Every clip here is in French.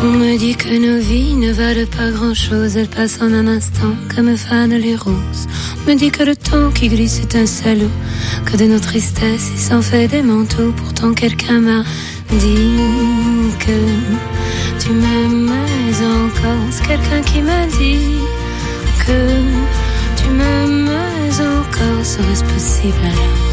On me dit que nos vies ne valent pas grand-chose, elles passent en un instant comme fanent les roses. On me dit que le temps qui glisse est un salaud, que de nos tristesses il s'en fait des manteaux. Pourtant quelqu'un m'a dit que tu m'aimes encore. C'est quelqu'un qui m'a dit que tu m'aimes encore. Serait-ce possible alors?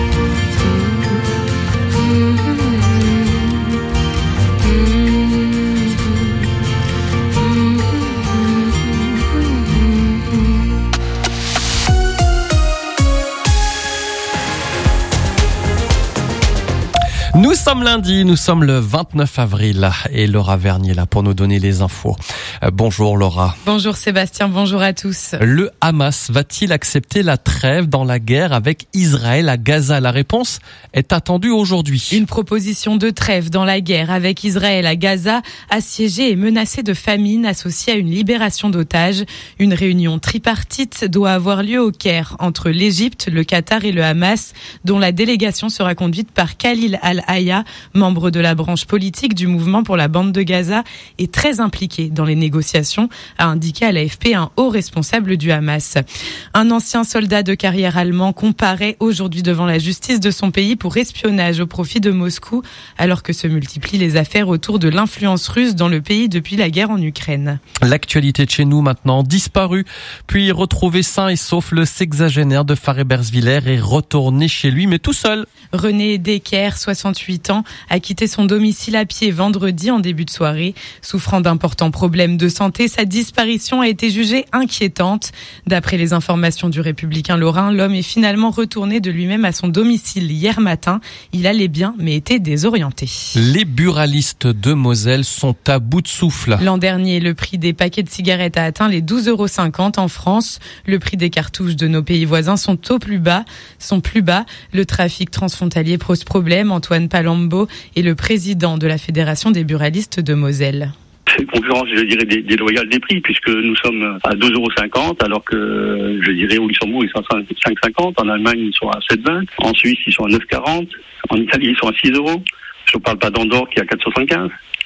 Nous sommes lundi, nous sommes le 29 avril et Laura Vernier est là pour nous donner les infos. Bonjour Laura. Bonjour Sébastien, bonjour à tous. Le Hamas va-t-il accepter la trêve dans la guerre avec Israël à Gaza? La réponse est attendue aujourd'hui. Une proposition de trêve dans la guerre avec Israël à Gaza, assiégée et menacée de famine associée à une libération d'otages. Une réunion tripartite doit avoir lieu au Caire entre l'Égypte, le Qatar et le Hamas, dont la délégation sera conduite par Khalil Al-Hayya, membre de la branche politique du mouvement pour la bande de Gaza et très impliqué dans les négociations, a indiqué à l'AFP un haut responsable du Hamas. Un ancien soldat de carrière allemand comparaît aujourd'hui devant la justice de son pays pour espionnage au profit de Moscou, alors que se multiplient les affaires autour de l'influence russe dans le pays depuis la guerre en Ukraine. L'actualité de chez nous maintenant, disparu, puis retrouvé sain et sauf, le sexagénaire de Farébersviller est retourné chez lui, mais tout seul. René Decker, 68 ans, a quitté son domicile à pied vendredi en début de soirée. Souffrant d'importants problèmes de santé, sa disparition a été jugée inquiétante. D'après les informations du Républicain lorrain, l'homme est finalement retourné de lui-même à son domicile hier matin. Il allait bien, mais était désorienté. Les buralistes de Moselle sont à bout de souffle. L'an dernier, le prix des paquets de cigarettes a atteint les 12,50 € en France. Le prix des cartouches de nos pays voisins sont plus bas. Le trafic transfrontalier pose problème. Antoine Palombo est le président de la Fédération des buralistes de Moselle. C'est une concurrence, je dirais, déloyale des prix, puisque nous sommes à 2,50 €, alors que, je dirais, au Luxembourg, ils sont à 5,50 €, en Allemagne, ils sont à 7,20 €, en Suisse, ils sont à 9,40 €, en Italie, ils sont à 6 €, je ne parle pas d'Andorre qui est à 4,75 €.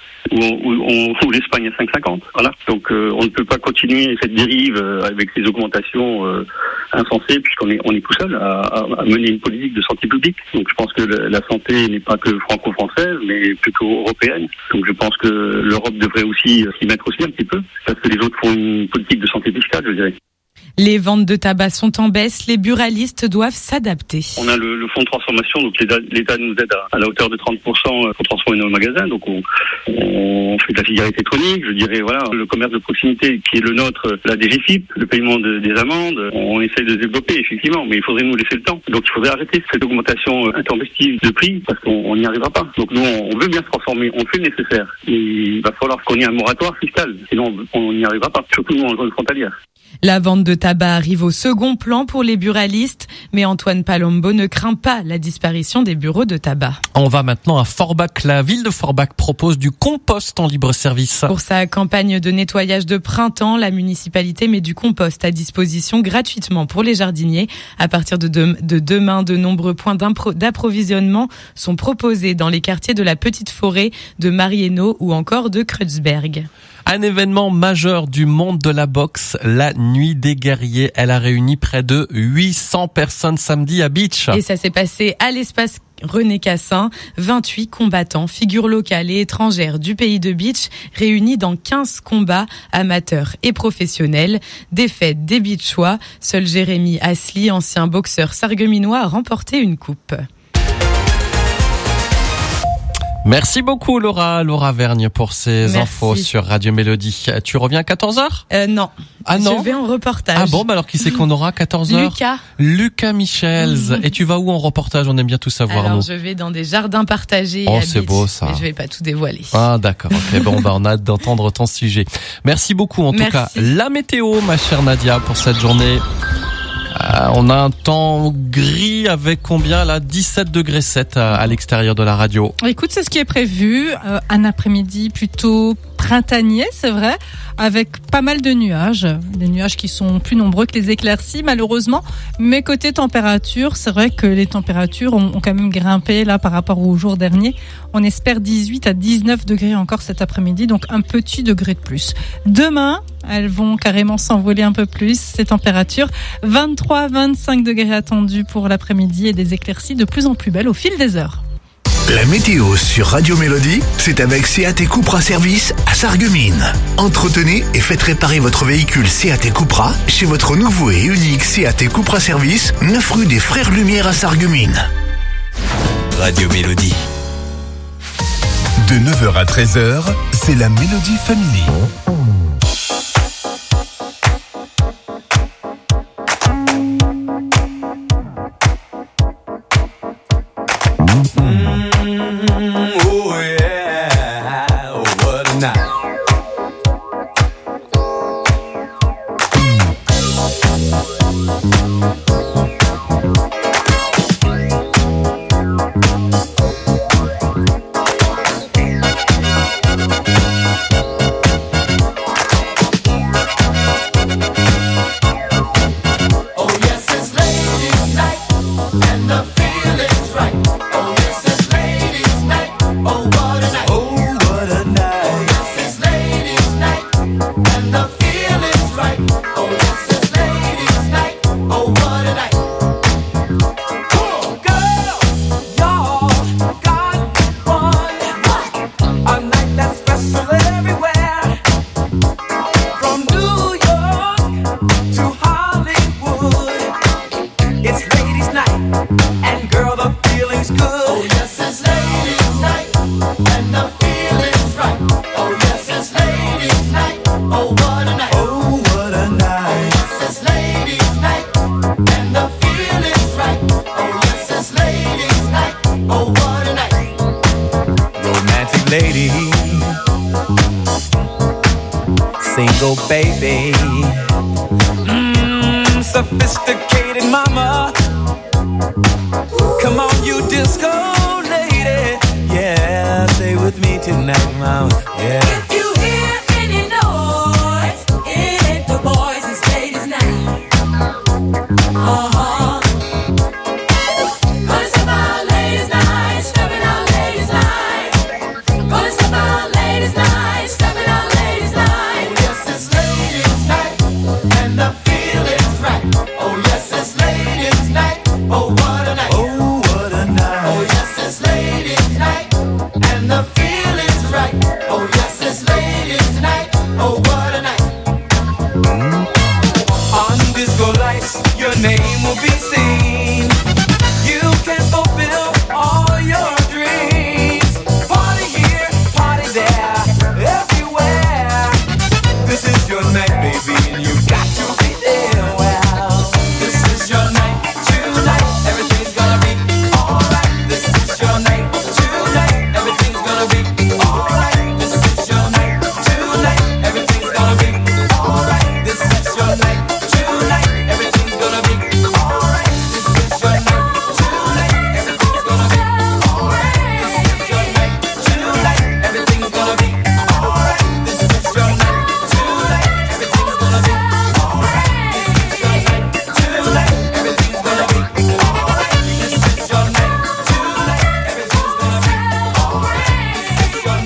Ou l'Espagne à 5,50 €. Voilà. Donc on ne peut pas continuer cette dérive avec ces augmentations insensées, puisqu'on est tout seul à mener une politique de santé publique. Donc je pense que la santé n'est pas que franco-française, mais plutôt européenne. Donc je pense que l'Europe devrait aussi s'y mettre aussi un petit peu, parce que les autres font une politique de santé fiscale, je dirais. Les ventes de tabac sont en baisse, les buralistes doivent s'adapter. On a le fonds de transformation, donc l'État nous aide à la hauteur de 30% pour transformer nos magasins. Donc on fait de la cigarette électronique, je dirais, voilà, le commerce de proximité qui est le nôtre, la DGFiP, le paiement des amendes, on essaie de développer effectivement, mais il faudrait nous laisser le temps. Donc il faudrait arrêter cette augmentation intempestive de prix, parce qu'on n'y arrivera pas. Donc nous, on veut bien se transformer, on fait le nécessaire. Mais il va falloir qu'on ait un moratoire fiscal, sinon on n'y arrivera pas, surtout nous en zone frontalière. La vente de tabac arrive au second plan pour les buralistes, mais Antoine Palombo ne craint pas la disparition des bureaux de tabac. On va maintenant à Forbach. La ville de Forbach propose du compost en libre service. Pour sa campagne de nettoyage de printemps, la municipalité met du compost à disposition gratuitement pour les jardiniers. À partir de demain, de nombreux points d'approvisionnement sont proposés dans les quartiers de la Petite Forêt, de Marieno ou encore de Kreuzberg. Un événement majeur du monde de la boxe, la Nuit des Guerriers. Elle a réuni près de 800 personnes samedi à Beach. Et ça s'est passé à l'espace René Cassin. 28 combattants, figures locales et étrangères du pays de Beach, réunis dans 15 combats amateurs et professionnels. Défaite des Beachois. Seul Jérémy Asli, ancien boxeur sarregueminois, a remporté une coupe. Merci beaucoup Laura Vergne pour ces infos sur Radio Mélodie. Tu reviens à 14h? Non. Ah non? Je vais en reportage. Ah bon, alors qui c'est qu'on aura à 14h? Lucas Michels. Et tu vas où en reportage? On aime bien tout savoir. Alors je vais dans des jardins partagés. Oh, à c'est Beach, beau ça. mais je vais pas tout dévoiler. Ah d'accord, ok. Bon, on a hâte d'entendre ton sujet. Merci beaucoup en tout cas. La météo, ma chère Nadia, pour cette journée. On a un temps gris avec combien là? 17,7 degrés à l'extérieur de la radio. Écoute, c'est ce qui est prévu. Un après-midi plutôt printanier, c'est vrai, avec pas mal de nuages. Des nuages qui sont plus nombreux que les éclaircies, malheureusement. Mais côté température, c'est vrai que les températures ont quand même grimpé là par rapport au jour dernier. On espère 18 à 19 degrés encore cet après-midi, donc un petit degré de plus. Demain, elles vont carrément s'envoler un peu plus, ces températures. 23-25 degrés attendus pour l'après-midi et des éclaircies de plus en plus belles au fil des heures. La météo sur Radio Mélodie, c'est avec Seat Cupra Service à Sarreguemines. Entretenez et faites réparer votre véhicule Seat Cupra chez votre nouveau et unique Seat Cupra Service, 9 rue des Frères Lumière à Sarreguemines. Radio Mélodie. De 9h à 13h, c'est la Mélodie Family. Oh yeah, oh what a night. Single baby, sophisticated mama. Come on, you disco lady. Yeah, stay with me tonight, mama. Yeah. If you hear any noise, it ain't the boys, it's ladies' night. Uh-huh. Gonna step out ladies' night, stepping out ladies' night. Gonna step out ladies' night, stepping out ladies' night. Oh yes, it's ladies' night, and the feeling's right. Oh yes, it's ladies' night. Oh what a night. Oh what a night. Oh yes, it's ladies' night, and the feeling's right. Oh yes, it's ladies' night. Oh what a night. On disco lights, your name will be seen. You can fulfill all your dreams. Party here, party there, everywhere. This is your night, baby, and you got to be there. Well, this is your night tonight. Everything's gonna be alright. This is your night tonight. Everything's gonna be alright. This is your night tonight. Everything's gonna be alright. This is your night tonight. Everything's gonna be alright. This is your night tonight. Everything's gonna be alright. This is your night tonight. Everything's gonna be alright. This is your night tonight. Everything's gonna be alright. This is your night tonight. Everything's gonna be alright. This is your night tonight. Everything's gonna be alright. This is your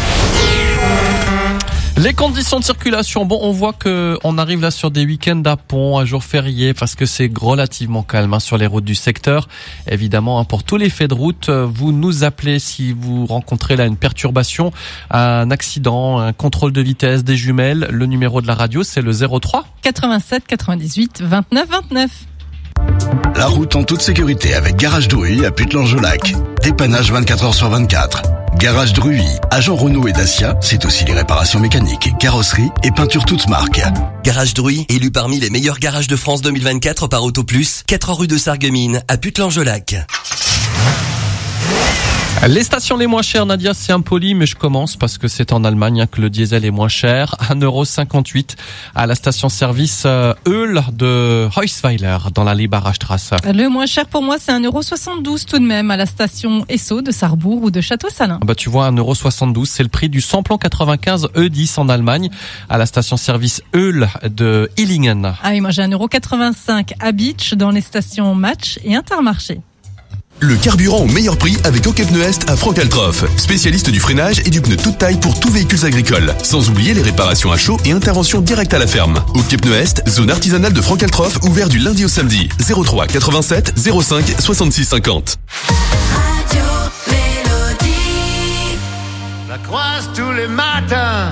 night. Les conditions de circulation, bon, on voit que on arrive là sur des week-ends à pont, à jours fériés, parce que c'est relativement calme sur les routes du secteur. Évidemment, pour tous les faits de route, vous nous appelez si vous rencontrez là une perturbation, un accident, un contrôle de vitesse, des jumelles. Le numéro de la radio, c'est le 03 87 98 29 29. La route en toute sécurité avec Garage Druy à Putelange-au-Lac. Dépannage 24h/24. Garage Druy, agent Renault et Dacia, c'est aussi les réparations mécaniques, carrosserie et peinture toutes marques. Garage Druy, élu parmi les meilleurs garages de France 2024 par Autoplus, 4 rue de Sarreguemines à Putelange-au-Lac. Les stations les moins chères, Nadia, c'est impoli, mais je commence parce que c'est en Allemagne que le diesel est moins cher. 1,58 € à la station-service Öl de Heusweiler dans la Liebarstrasse. Le moins cher pour moi, c'est 1,72 € tout de même à la station Esso de Sarrebourg ou de Château-Salins. Bah, tu vois, 1,72 €, c'est le prix du samplon 95 E10 en Allemagne à la station-service Öl de Illingen. Ah oui, moi j'ai 1,85 € à Beach dans les stations Match et Intermarché. Le carburant au meilleur prix avec OK Pneus Est à Franck-Altroff. Spécialiste du freinage et du pneu toute taille pour tous véhicules agricoles. Sans oublier les réparations à chaud et intervention directe à la ferme. OK Pneus Est, zone artisanale de Franck-Altroff, ouvert du lundi au samedi. 03 87 05 66 50. Radio Mélodie. La croise tous les matins,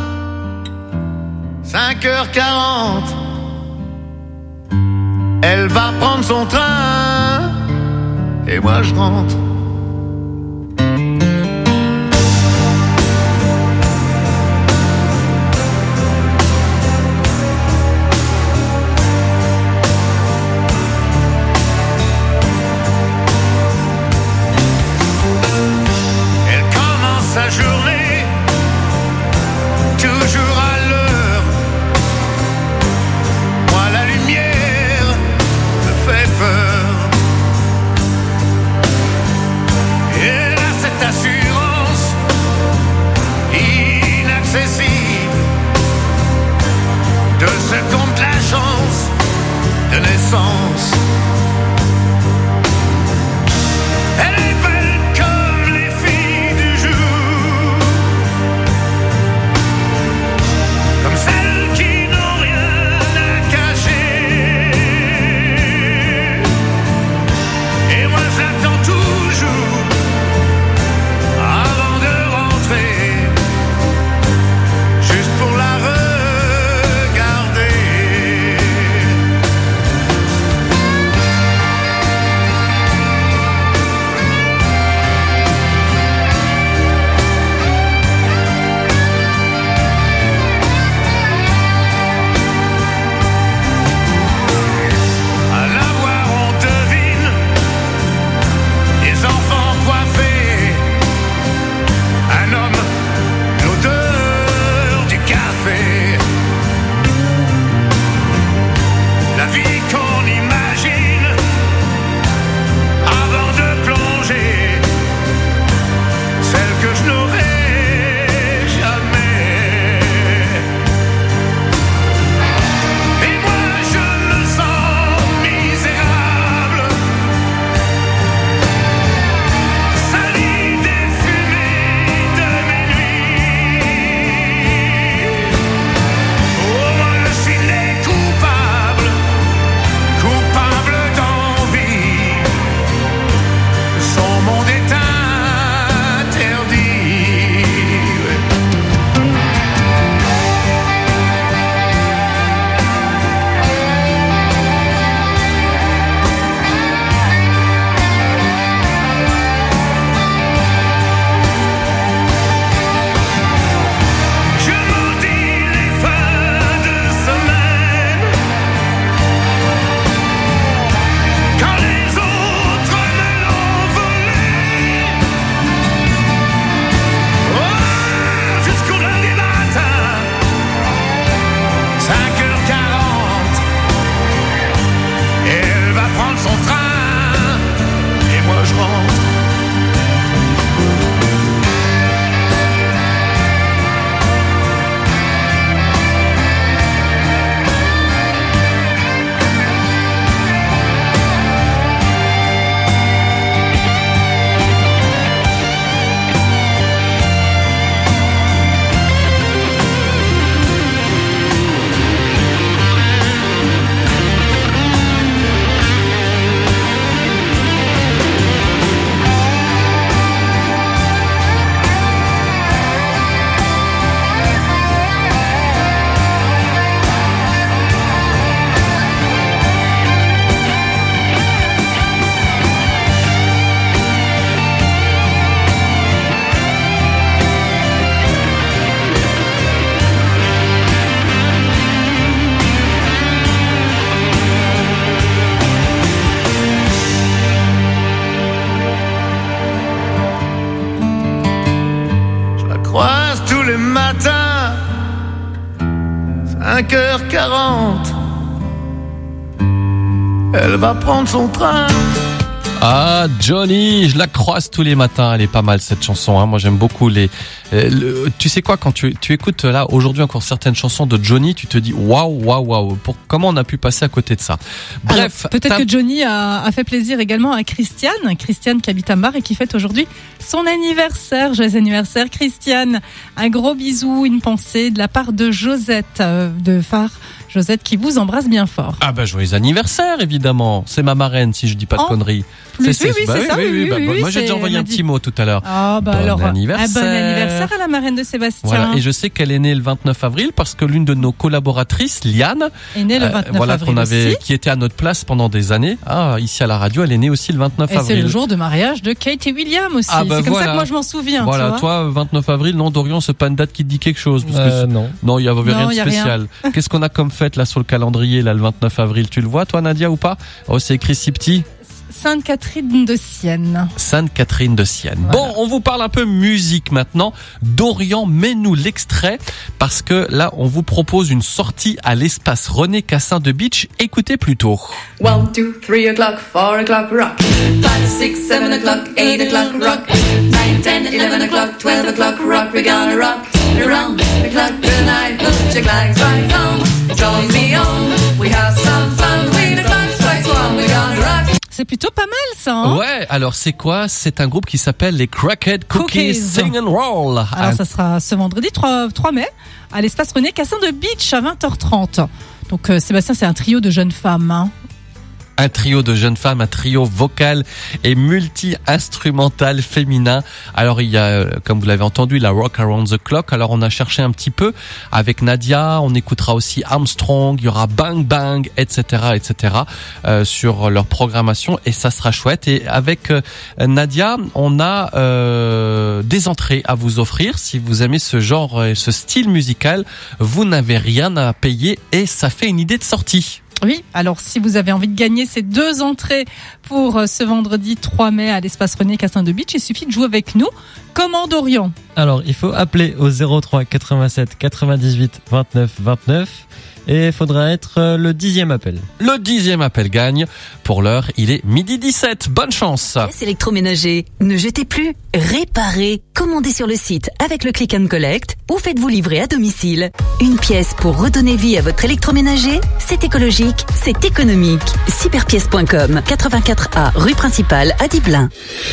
5h40. Elle va prendre son train et moi je rentre. Elle commence sa journée toujours à l'heure. Moi la lumière me fait peur. tous les matins, 5h40, elle va prendre son train. Ah, Johnny, je la croise tous les matins. Elle est pas mal cette chanson. Hein. Moi, j'aime beaucoup tu sais quoi, quand tu écoutes là aujourd'hui encore certaines chansons de Johnny, tu te dis waouh. Comment on a pu passer à côté de ça? Bref, alors, peut-être que Johnny a fait plaisir également à Christiane qui habite à Mar et qui fête aujourd'hui son anniversaire. Joyeux anniversaire, Christiane. Un gros bisou, une pensée de la part de Josette de Phare. Josette qui vous embrasse bien fort. Ah bah joyeux anniversaire évidemment. C'est ma marraine si je dis pas de conneries. Oui, Moi j'ai déjà envoyé un petit mot tout à l'heure. Ah bah bon alors anniversaire. Un bon anniversaire à la marraine de Sébastien. Voilà, et je sais qu'elle est née le 29 avril parce que l'une de nos collaboratrices, Liane, est née le 29 avril aussi. Qui était à notre place pendant des années. Ah, ici à la radio, elle est née aussi le 29 avril. Et c'est le jour de mariage de Kate et William aussi. Ah bah c'est comme ça que moi je m'en souviens. Voilà, tu vois. toi 29 avril, non Dorian, c'est pas une date qui te dit quelque chose parce que non, il y avait rien de spécial. Qu'est-ce qu'on a comme fête là sur le calendrier là le 29 avril, tu le vois toi Nadia ou pas? Oh, c'est écrit si petit. Sainte-Catherine de Sienne. Sainte-Catherine de Sienne. Voilà. Bon, on vous parle un peu musique maintenant. Dorian, mets-nous l'extrait parce que là, on vous propose une sortie à l'espace René Cassin de Beach. Écoutez plutôt. 1, 2, 3 o'clock, 4 o'clock, rock. 5, 6, 7 o'clock, 8 o'clock, rock. 9, 10, 11 o'clock, 12 o'clock, rock. We're gonna rock around the clock tonight. Put your flags right on. Join me on. We have some fun. We the clock strikes one. We're gonna rock. C'est plutôt pas mal ça, hein? Ouais, alors c'est quoi? C'est un groupe qui s'appelle les Crackhead Cookies Sing and Roll. Alors ça sera ce vendredi 3 mai à l'espace René Cassin de Beach à 20h30. Donc Sébastien, c'est un trio de jeunes femmes, hein. Un trio de jeunes femmes, un trio vocal et multi-instrumental féminin. Alors il y a, comme vous l'avez entendu, la Rock Around the Clock. Alors on a cherché un petit peu avec Nadia. On écoutera aussi Armstrong. Il y aura Bang Bang, etc., sur leur programmation et ça sera chouette. Et avec Nadia, on a des entrées à vous offrir. Si vous aimez ce genre et ce style musical, vous n'avez rien à payer et ça fait une idée de sortie. Oui, alors si vous avez envie de gagner ces 2 entrées pour ce vendredi 3 mai à l'espace René Cassin de Beach, il suffit de jouer avec nous. Comment, Dorian? Alors, il faut appeler au 03 87 98 29 29 et il faudra être le 10e appel. Le 10e appel gagne. Pour l'heure, il est 12h17. Bonne chance. Pièces électroménager, ne jetez plus, réparez. Commandez sur le site avec le click and collect ou faites-vous livrer à domicile. Une pièce pour redonner vie à votre électroménager, c'est écologique, c'est économique. Cyberpièces.com, 84A, rue principale à Diblin.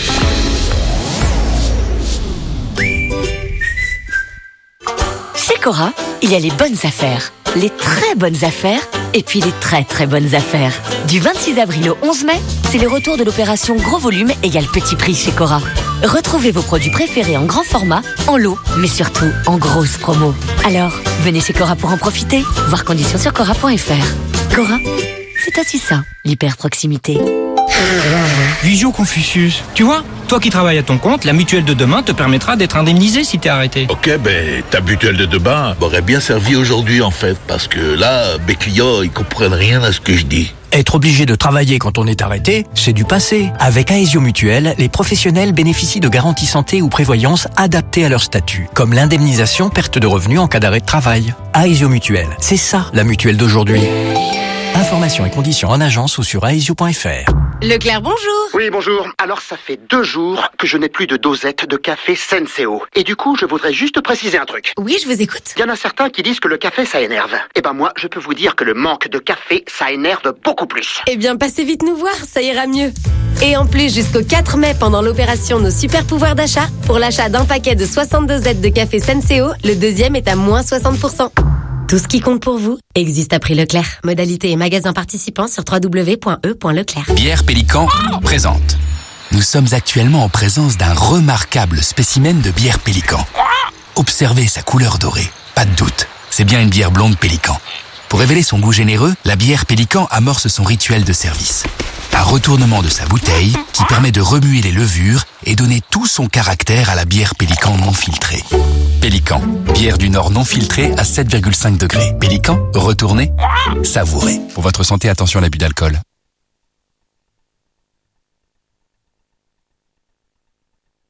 Chez Cora, il y a les bonnes affaires, les très bonnes affaires et puis les très très bonnes affaires. Du 26 avril au 11 mai, c'est le retour de l'opération Gros Volume égale Petit Prix chez Cora. Retrouvez vos produits préférés en grand format, en lot, mais surtout en grosse promo. Alors, venez chez Cora pour en profiter. Voir conditions sur cora.fr. Cora, c'est aussi ça, l'hyper-proximité. Visio Confucius. Tu vois, toi qui travailles à ton compte, la mutuelle de demain te permettra d'être indemnisé si t'es arrêté. Ok, ta mutuelle de demain m'aurait bien servi aujourd'hui en fait, parce que là, mes clients, ils comprennent rien à ce que je dis. Être obligé de travailler quand on est arrêté, c'est du passé. Avec Aesio Mutuelle, les professionnels bénéficient de garanties santé ou prévoyance adaptées à leur statut, comme l'indemnisation perte de revenus en cas d'arrêt de travail. Aesio Mutuelle, c'est ça la mutuelle d'aujourd'hui. Informations et conditions en agence ou sur aesio.fr. Leclerc, bonjour. Oui, bonjour. Alors, ça fait 2 jours que je n'ai plus de dosette de café Senseo. Et du coup, je voudrais juste préciser un truc. Oui, je vous écoute. Il y en a certains qui disent que le café, ça énerve. Eh ben moi, je peux vous dire que le manque de café, ça énerve beaucoup plus. Eh bien, passez vite nous voir, ça ira mieux. Et en plus, jusqu'au 4 mai, pendant l'opération Nos Super Pouvoirs d'achat, pour l'achat d'un paquet de 60 dosettes de café Senseo, le deuxième est à moins 60%. Tout ce qui compte pour vous existe à prix Leclerc. Modalité et magasin participants sur www.e.leclerc. Bière Pélican présente. Nous sommes actuellement en présence d'un remarquable spécimen de bière Pélican. Observez sa couleur dorée. Pas de doute, c'est bien une bière blonde Pélican. Pour révéler son goût généreux, la bière Pélican amorce son rituel de service. Un retournement de sa bouteille qui permet de remuer les levures et donner tout son caractère à la bière Pélican non filtrée. Pélican, bière du Nord non filtrée à 7,5 degrés. Pélican, retournez, savourez. Pour votre santé, attention à l'abus d'alcool.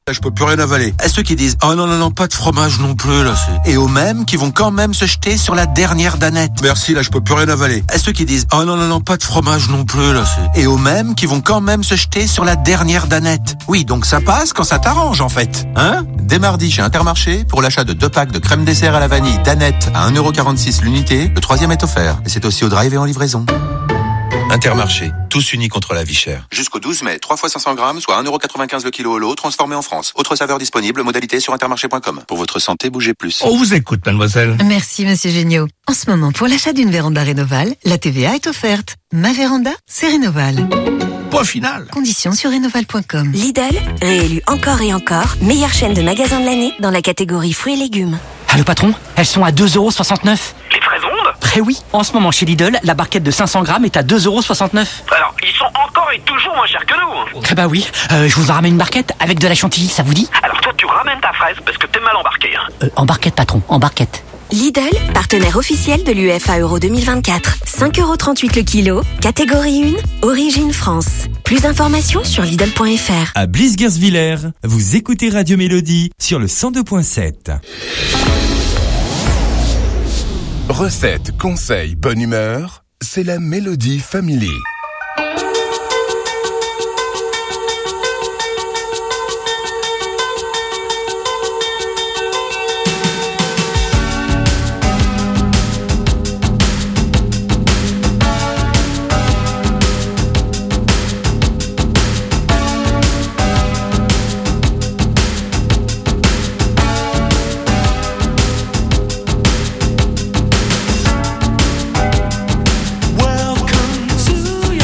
Je peux plus rien avaler. À ceux qui disent « Oh non, pas de fromage non plus, là, c'est... » Et aux mêmes qui vont quand même se jeter sur la dernière danette. Merci, là, je peux plus rien avaler. À ceux qui disent « Oh non, pas de fromage non plus, là, c'est... » Et aux mêmes qui vont quand même se jeter sur la dernière danette. Oui, donc ça passe quand ça t'arrange, en fait. Hein? Dès mardi, chez Intermarché, pour l'achat de 2 packs de crème dessert à la vanille danette à 1,46€ l'unité, le 3e est offert. Et c'est aussi au drive et en livraison. Intermarché, tous unis contre la vie chère. Jusqu'au 12 mai, 3 fois 500 grammes, soit 1,95€ le kilo au lot, transformé en France. Autre saveur disponible, modalité sur intermarché.com. Pour votre santé, bougez plus. On vous écoute, mademoiselle. Merci, monsieur Géniaud. En ce moment, pour l'achat d'une véranda Rénoval, la TVA est offerte. Ma véranda, c'est Rénoval. Point final. Conditions sur rénoval.com. Lidl, réélu encore et encore, meilleure chaîne de magasins de l'année dans la catégorie fruits et légumes. Allô patron, elles sont à 2,69€. Les fraises rondes? Eh oui, en ce moment chez Lidl, la barquette de 500 grammes est à 2,69€. Alors, ils sont encore et toujours moins chers que nous. Eh bah oui, je vous en ramène une barquette avec de la chantilly, ça vous dit? Alors toi, tu ramènes ta fraise parce que t'es mal embarqué. En barquette patron, en barquette. Lidl, partenaire officiel de l'UEFA Euro 2024. 5,38€ le kilo, catégorie 1, origine France. Plus d'informations sur Lidl.fr. À Bliss-Gerswiller, vous écoutez Radio Mélodie sur le 102.7. Recettes, conseils, bonne humeur, c'est la Mélodie Family. Welcome to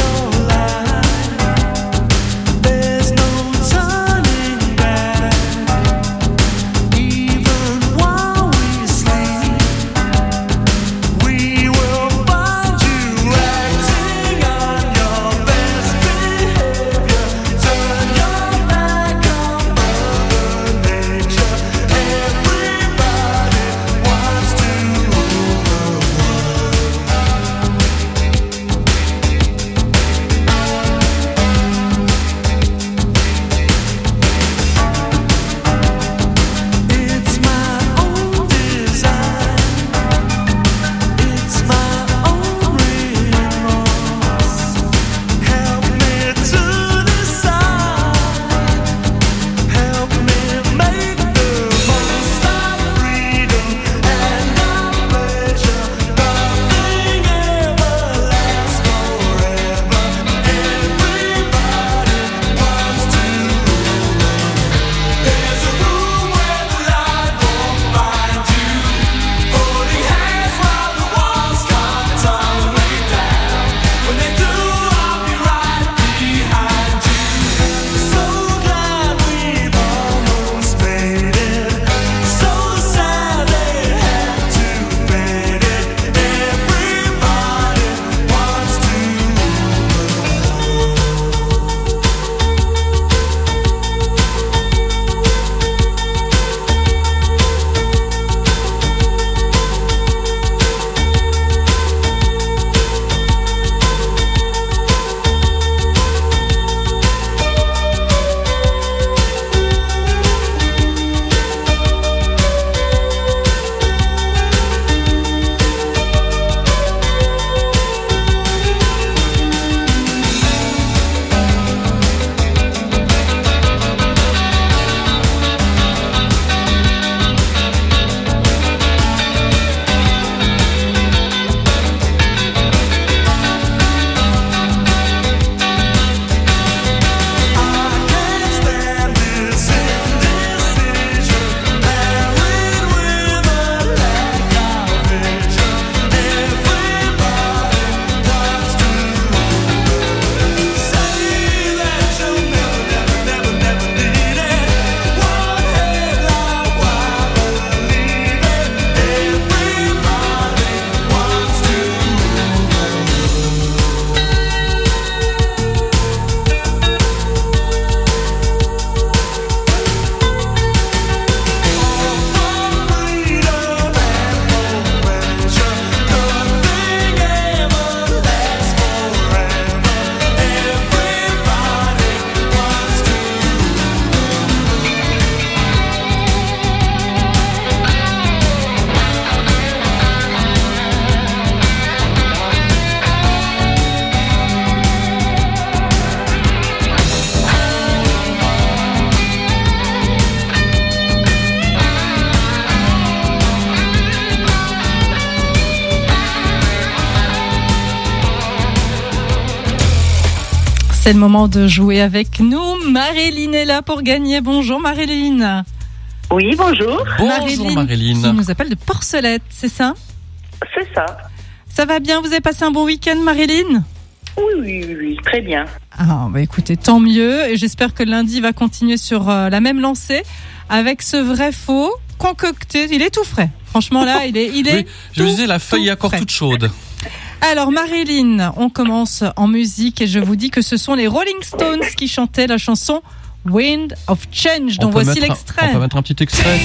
C'est le moment de jouer avec nous. Marilyn est là pour gagner. Bonjour Marilyn. Oui, bonjour. Bonjour Marilyn. Qui nous appelle de Porcelette, c'est ça? C'est ça. Ça va bien? Vous avez passé un bon week-end Marilyn? Oui, très bien. Ah, bah écoutez, tant mieux. Et j'espère que lundi va continuer sur la même lancée avec ce vrai faux concocté. Il est tout frais. Franchement là, il est oui, je vous disais, la feuille est encore toute chaude. Alors Marilyn, on commence en musique et je vous dis que ce sont les Rolling Stones qui chantaient la chanson Wind of Change, dont voici l'extrait. On peut mettre un petit extrait.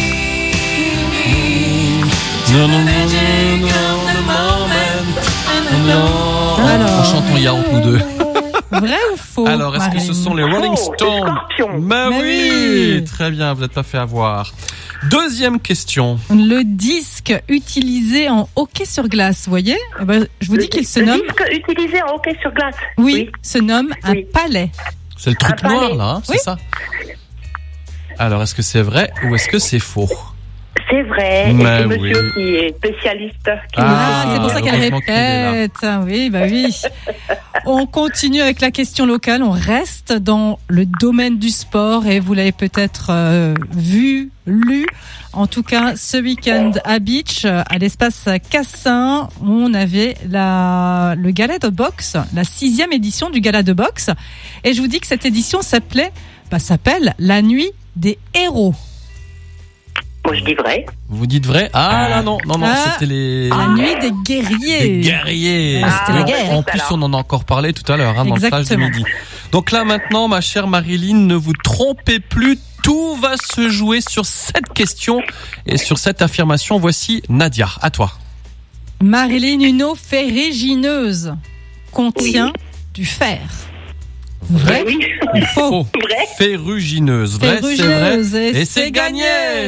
Alors, on chante en yaourt nous deux. Vrai ou faux? Alors, est-ce que ce sont les Rolling Stones? Mais oui, très bien, vous n'êtes pas fait avoir. Deuxième question. Le disque utilisé en hockey sur glace, vous voyez? Eh ben, je vous dis qu'il se nomme... Le disque utilisé en hockey sur glace. Oui, se nomme un palais. C'est le truc noir, là, hein, c'est Oui. ça? Alors, est-ce que c'est vrai ou est-ce que c'est faux? C'est vrai. Mais et c'est oui. monsieur qui est spécialiste. C'est pour ça qu'elle répète. Oui, bah oui. On continue avec la question locale. On reste dans le domaine du sport et vous l'avez peut-être vu, lu. En tout cas, ce week-end à Beach, à l'espace Cassin, on avait le gala de boxe, la 6e édition du gala de boxe. Et je vous dis que cette édition s'appelle La Nuit des Héros. Moi, je dis vrai. Vous dites vrai? Ah là non, c'était La Nuit des Guerriers. Des guerriers. C'était la guerre. En plus, on en a encore parlé tout à l'heure, dans le flash de midi. Donc là, maintenant, ma chère Marilyn, ne vous trompez plus. Tout va se jouer sur cette question et sur cette affirmation. Voici Nadia, à toi. Marilyn, une eau ferrugineuse contient du fer. Vrai ou faux? Vrai. Ferrugineuse. Vrai, c'est vrai. Et c'est gagné.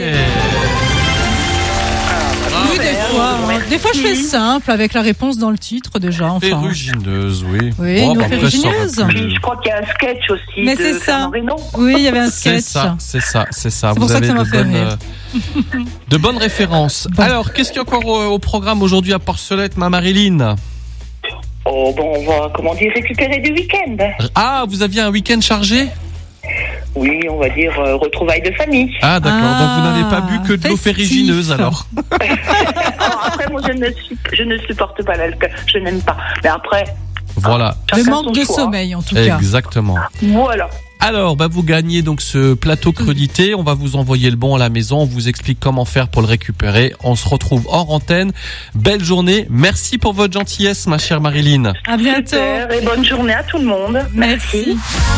Oui, des fois, je fais simple avec la réponse dans le titre déjà. Enfin. Ferrugineuse, oui. Oui, une eau ferrugineuse. Je crois qu'il y a un sketch aussi. Mais de c'est ça. Fernand Reynaud. Oui, il y avait un sketch. C'est ça. C'est Vous pour ça avez que ça m'a fait rire. de bonnes références. Alors, qu'est-ce qu'il y a encore au programme aujourd'hui à Porcelette, ma Marilyn? Oh, bon, on va, récupérer du week-end. Ah, vous aviez un week-end chargé? Oui, on va dire retrouvailles de famille. Ah, d'accord. Donc, vous n'avez pas bu que de l'eau ferrugineuse, alors? Alors, après, moi, je ne supporte pas l'alcool. Je n'aime pas. Mais après... Voilà. Le manque de sommeil, en tout cas. Exactement. Voilà. Alors, vous gagnez donc ce plateau crudité. On va vous envoyer le bon à la maison. On vous explique comment faire pour le récupérer. On se retrouve hors antenne. Belle journée. Merci pour votre gentillesse, ma chère Marilyn. À bientôt. Super, et bonne journée à tout le monde. Merci.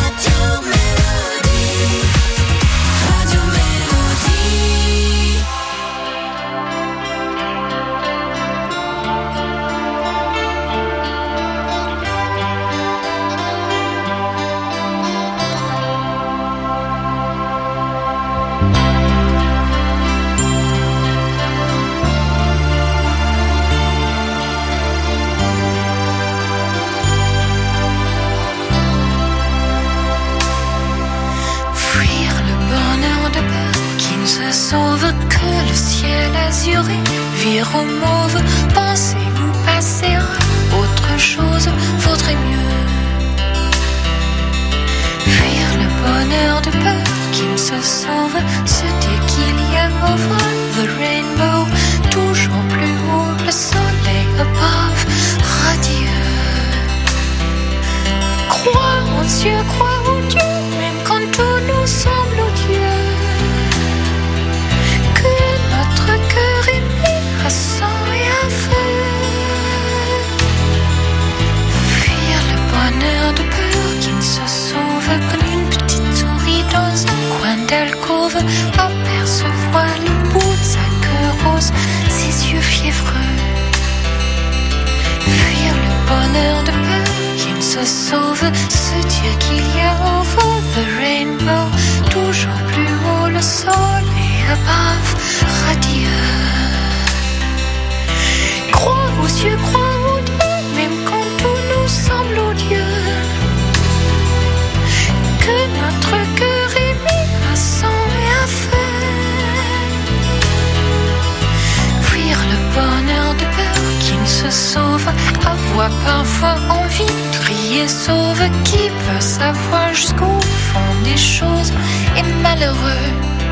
Fuir le bonheur de peur qui ne se sauve que le ciel azuré. Vire au mauve, penser ou passer à autre chose vaudrait mieux. Fuir le bonheur de peur qui ne se sauve, se dire qu'il y a over the rainbow, toujours plus haut, le soleil above, radieux. Crois en Dieu, crois en Dieu, même quand tout nous semble odieux. Que notre cœur est mis à sang et à feu. Fuir le bonheur de peur qui ne se sauve comme une petite souris dans un coin d'alcôve. Apercevoir le bout de sa queue rose, ses yeux fiévreux. Fuir le bonheur de peur qui ne se sauve, se dire qu'il y a over the rainbow, toujours plus haut le soleil above, radieux. Crois aux yeux, crois aux Dieu, même quand tout nous semble odieux. Que notre cœur est mis à sang et à feu. Fuir le bonheur de peur qui ne se sauve, avoir parfois envie de crier sauve, qui peut savoir jusqu'au fond des choses, est malheureux.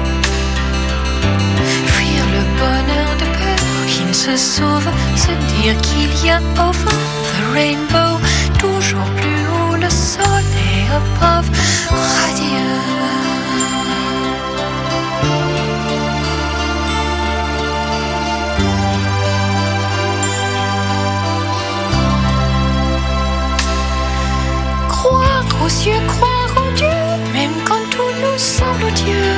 Fuir le bonheur de peur qui ne se sauve, se dire qu'il y a over the rainbow, toujours plus haut le soleil above, radieux. Croire aux cieux, croire en Dieu, même quand tout nous semble odieux.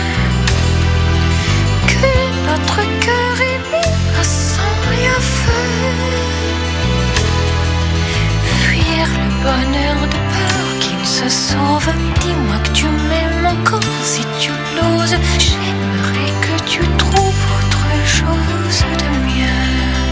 Que notre cœur est libre sans rien faire. Fuir le bonheur de peur qui ne se sauve. Dis-moi que tu m'aimes encore si tu l'oses. J'aimerais que tu trouves autre chose de mieux.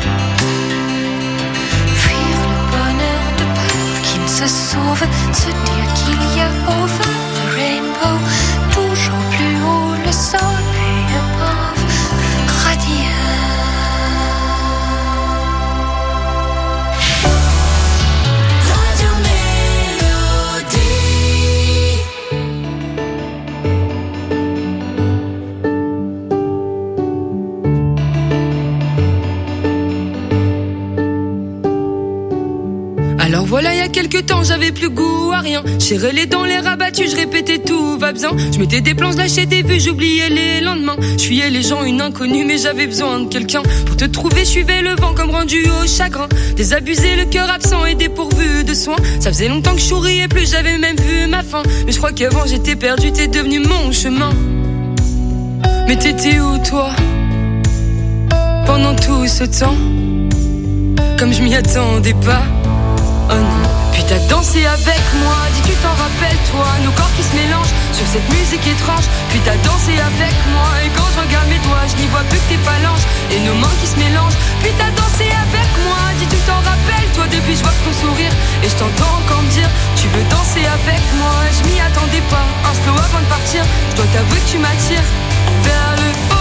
Fuir le bonheur de peur qui ne se sauve. Se dire qu'il y a over the rainbow, toujours plus haut le soleil above, radieux. Radio Mélodie. Alors voilà, il y a quelques temps, j'avais plus goût à rien. Serré les dents, les rabattus, je répétais tout va bien. Je mettais des plans, je lâchais des vues, j'oubliais les lendemains. Je fuyais les gens, une inconnue, mais j'avais besoin de quelqu'un. Pour te trouver, je suivais le vent comme rendu au chagrin. Désabusé, le cœur absent et dépourvu de soins. Ça faisait longtemps que je souriais plus, j'avais même vu ma fin. Mais je crois qu'avant j'étais perdu, t'es devenu mon chemin. Mais t'étais où toi, pendant tout ce temps? Comme je m'y attendais pas. Oh non. Puis t'as dansé avec moi, dis tu t'en rappelles toi, nos corps qui se mélangent sur cette musique étrange. Puis t'as dansé avec moi, et quand je regarde mes doigts, je n'y vois plus que tes phalanges et nos mains qui se mélangent. Puis t'as dansé avec moi, dis tu t'en rappelles toi, depuis je vois ton sourire et je t'entends encore me dire tu veux danser avec moi. Je m'y attendais pas, un slow avant de partir, je dois t'avouer que tu m'attires vers le haut.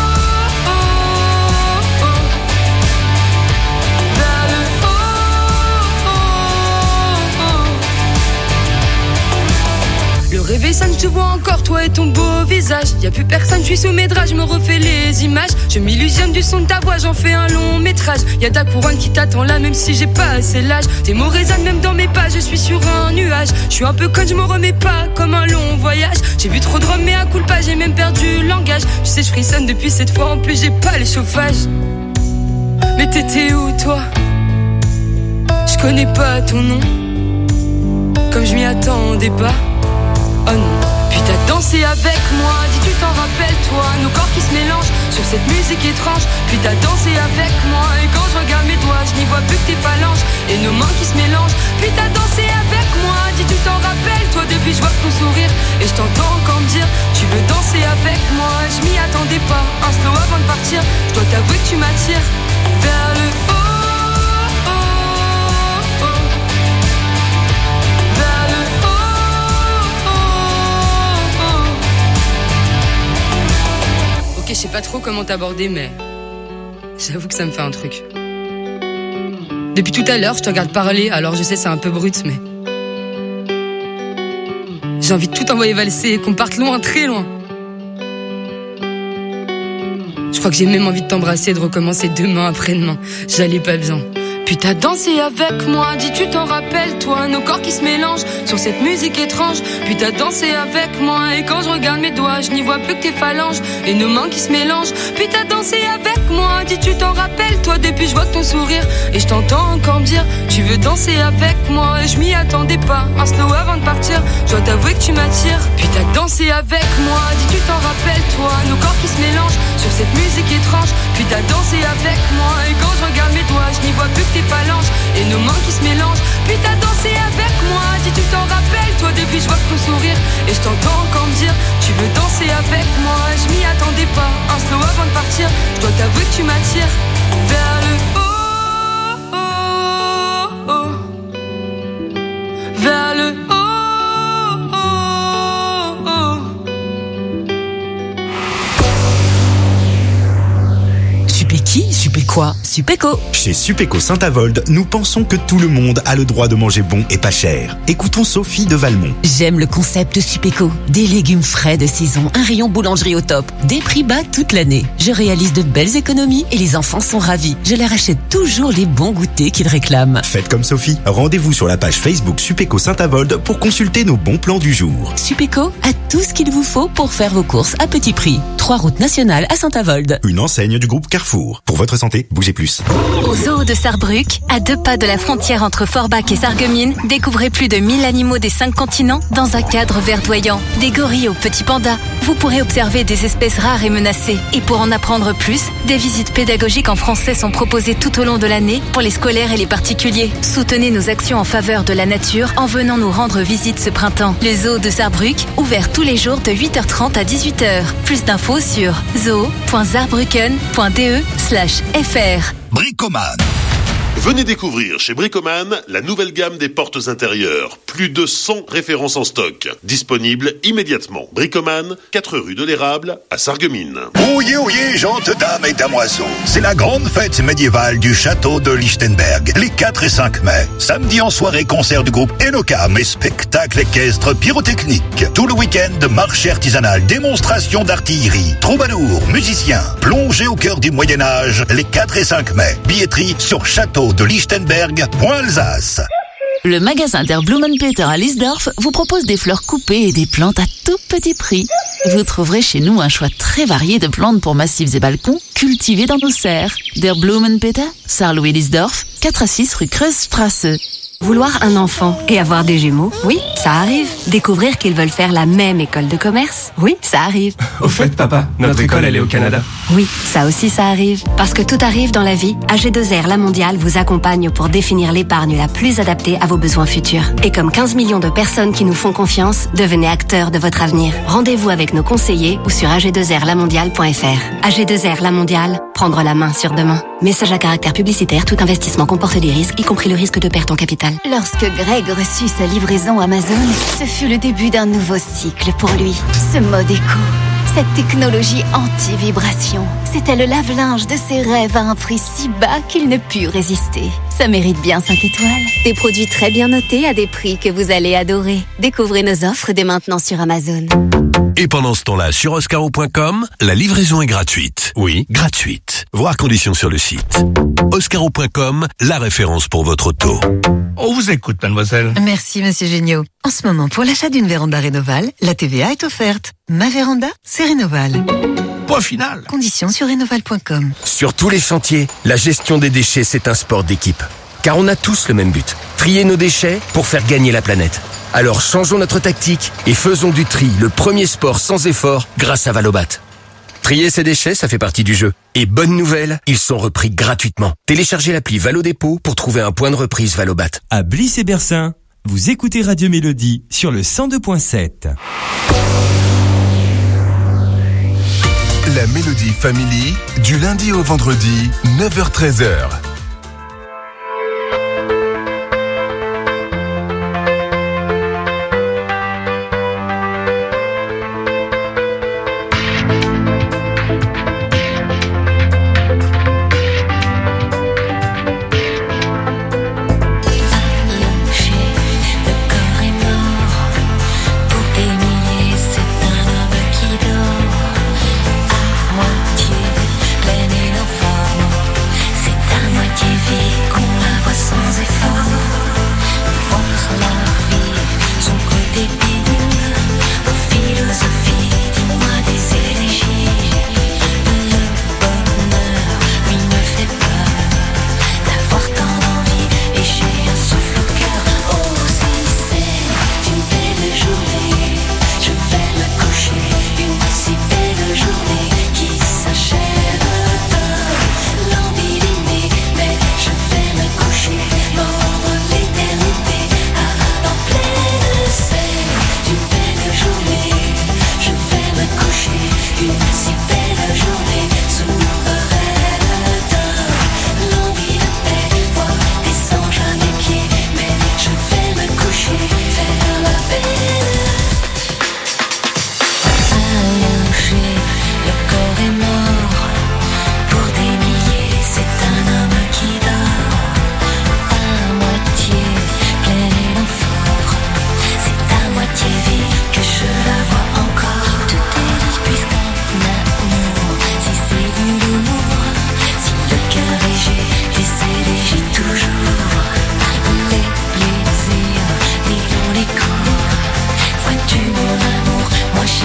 Le réveil sonne, je te vois encore, toi et ton beau visage. Y'a plus personne, je suis sous mes draps, je me refais les images. Je m'illusionne du son de ta voix, j'en fais un long métrage. Y'a ta couronne qui t'attend là, même si j'ai pas assez l'âge. Tes mots résonnent même dans mes pas, je suis sur un nuage. Je suis un peu conne, je me remets pas, comme un long voyage. J'ai bu trop de rhum, mais à coup de pas, j'ai même perdu le langage. Tu sais, je frissonne depuis cette fois, en plus j'ai pas les chauffages. Mais t'étais où toi? Je connais pas ton nom, comme je m'y attendais pas. Oh non. Puis t'as dansé avec moi, dis tu t'en rappelles toi, nos corps qui se mélangent sur cette musique étrange. Puis t'as dansé avec moi, et quand je regarde mes doigts, je n'y vois plus que tes phalanges et nos mains qui se mélangent. Puis t'as dansé avec moi, dis tu t'en rappelles toi, depuis je vois ton sourire et je t'entends encore me dire tu veux danser avec moi. Je m'y attendais pas, un slow avant de partir, je dois t'avouer que tu m'attires vers le haut. Je sais pas trop comment t'aborder, mais j'avoue que ça me fait un truc. Depuis tout à l'heure, je te regarde parler, alors je sais c'est un peu brut, mais j'ai envie de tout envoyer valser et qu'on parte loin, très loin. Je crois que j'ai même envie de t'embrasser et de recommencer demain, après-demain. J'allais pas bien. Puis t'as dansé avec moi, dis tu t'en rappelles toi, nos corps qui se mélangent sur cette musique étrange. Puis t'as dansé avec moi, et quand je regarde mes doigts, je n'y vois plus que tes phalanges et nos mains qui se mélangent. Puis t'as dansé avec moi, dis tu t'en rappelles toi, depuis je vois ton sourire et je t'entends encore me dire tu veux danser avec moi. Et je m'y attendais pas, un slow avant de partir, je dois t'avouer que tu m'attires. Puis t'as dansé avec moi, dis tu t'en rappelles toi, nos corps qui se mélangent sur cette musique étrange. Puis t'as dansé avec moi, et quand je regarde mes doigts, je n'y vois plus que tes phalanges et nos mains qui se mélangent. Puis t'as dansé avec moi, dis tu t'en rappelles toi, depuis je vois ton sourire et je t'entends encore me dire tu veux danser avec moi. Je m'y attendais pas, un slow avant de partir, je dois t'avouer que tu m'attires vers le haut, vers le haut. quoi? Supéco. Chez Supéco Saint-Avold, nous pensons que tout le monde a le droit de manger bon et pas cher. Écoutons Sophie de Valmont. J'aime le concept Supéco. Des légumes frais de saison, un rayon boulangerie au top, des prix bas toute l'année. Je réalise de belles économies et les enfants sont ravis. Je leur achète toujours les bons goûters qu'ils réclament. Faites comme Sophie. Rendez-vous sur la page Facebook Supéco Saint-Avold pour consulter nos bons plans du jour. Supéco a tout ce qu'il vous faut pour faire vos courses à petit prix. 3 routes nationales à Saint-Avold. Une enseigne du groupe Carrefour. Pour votre santé, bougez plus. Au zoo de Sarrebruck, à 2 pas de la frontière entre Forbach et Sarreguemines, découvrez plus de 1000 animaux des 5 continents dans un cadre verdoyant. Des gorilles aux petits pandas. Vous pourrez observer des espèces rares et menacées. Et pour en apprendre plus, des visites pédagogiques en français sont proposées tout au long de l'année pour les scolaires et les particuliers. Soutenez nos actions en faveur de la nature en venant nous rendre visite ce printemps. Le zoo de Sarrebruck, ouvert tous les jours de 8h30 à 18h. Plus d'infos sur zoo.saarbrücken.de/fr. Bricoman. Venez découvrir chez Bricoman la nouvelle gamme des portes intérieures. Plus de 100 références en stock. Disponibles immédiatement. Bricoman, 4 rue de l'Érable à Sarreguemines. Oyez, oyez, gentes dames et damoisons. C'est la grande fête médiévale du château de Lichtenberg, les 4 et 5 mai. Samedi en soirée, concert du groupe Enocam et spectacle équestre pyrotechnique. Tout le week-end, marché artisanal, démonstration d'artillerie, troubadours, musiciens. Plongez au cœur du Moyen-Âge, les 4 et 5 mai. Billetterie sur château de Lichtenberg.Alsace. Le magasin der Blumenpeter à Liesdorf vous propose des fleurs coupées et des plantes à tout petit prix. Vous trouverez chez nous un choix très varié de plantes pour massifs et balcons cultivées dans nos serres. Der Blumenpeter, Saarlouis-Liesdorf, 4 à 6 rue Kreuzstrasse. Vouloir un enfant et avoir des jumeaux, oui, ça arrive. Découvrir qu'ils veulent faire la même école de commerce, oui, ça arrive. Au fait, papa, notre école, elle est au Canada. Oui, ça aussi, ça arrive. Parce que tout arrive dans la vie, AG2R La Mondiale vous accompagne pour définir l'épargne la plus adaptée à vos besoins futurs. Et comme 15 millions de personnes qui nous font confiance, devenez acteurs de votre avenir. Rendez-vous avec nos conseillers ou sur ag2rlamondiale.fr. AG2R La Mondiale, prendre la main sur demain. Message à caractère publicitaire, tout investissement comporte des risques, y compris le risque de perte en capital. Lorsque Greg reçut sa livraison Amazon, ce fut le début d'un nouveau cycle pour lui. Ce mode éco, cette technologie anti-vibration, c'était le lave-linge de ses rêves à un prix si bas qu'il ne put résister. Ça mérite bien 5 étoiles. Des produits très bien notés à des prix que vous allez adorer. Découvrez nos offres dès maintenant sur Amazon. Et pendant ce temps-là, sur Oscaro.com, la livraison est gratuite. Oui, gratuite. Voir conditions sur le site. Oscaro.com, la référence pour votre auto. On vous écoute, mademoiselle. Merci, monsieur Géniaud. En ce moment, pour l'achat d'une véranda Rénoval, la TVA est offerte. Ma véranda, c'est Rénoval. Point final. Conditions sur Rénoval.com. Sur tous les chantiers, la gestion des déchets, c'est un sport d'équipe. Car on a tous le même but. Trier nos déchets pour faire gagner la planète. Alors changeons notre tactique et faisons du tri le premier sport sans effort grâce à Valobat. Trier ses déchets, ça fait partie du jeu. Et bonne nouvelle, ils sont repris gratuitement. Téléchargez l'appli Valodépôt pour trouver un point de reprise Valobat. À Bliss et Bersin, vous écoutez Radio Mélodie sur le 102.7. La Mélodie Family, du lundi au vendredi, 9h-13h. Pleine et en forme, c'est un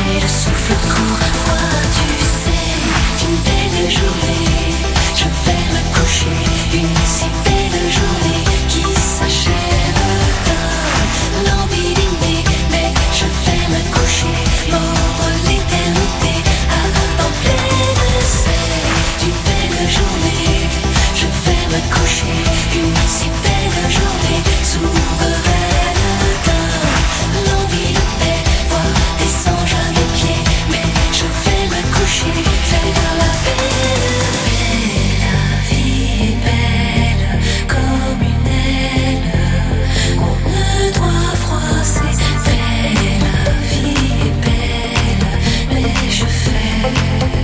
et le souffle court. Froid, tu sais, d'une belle journée, je vais me coucher. Une si belle journée qui s'achève dans l'envie d'aimer. Mais je vais me coucher pour l'éternité. En pleine c'est d'une belle journée, je vais me coucher. Une si belle journée souveraine dans l'envie de paix. Voir des anges à mes pieds. Mais je vais me coucher, faire la belle. Et la vie est belle comme une aile qu'on ne doit froisser. Et la vie est belle, mais je fais la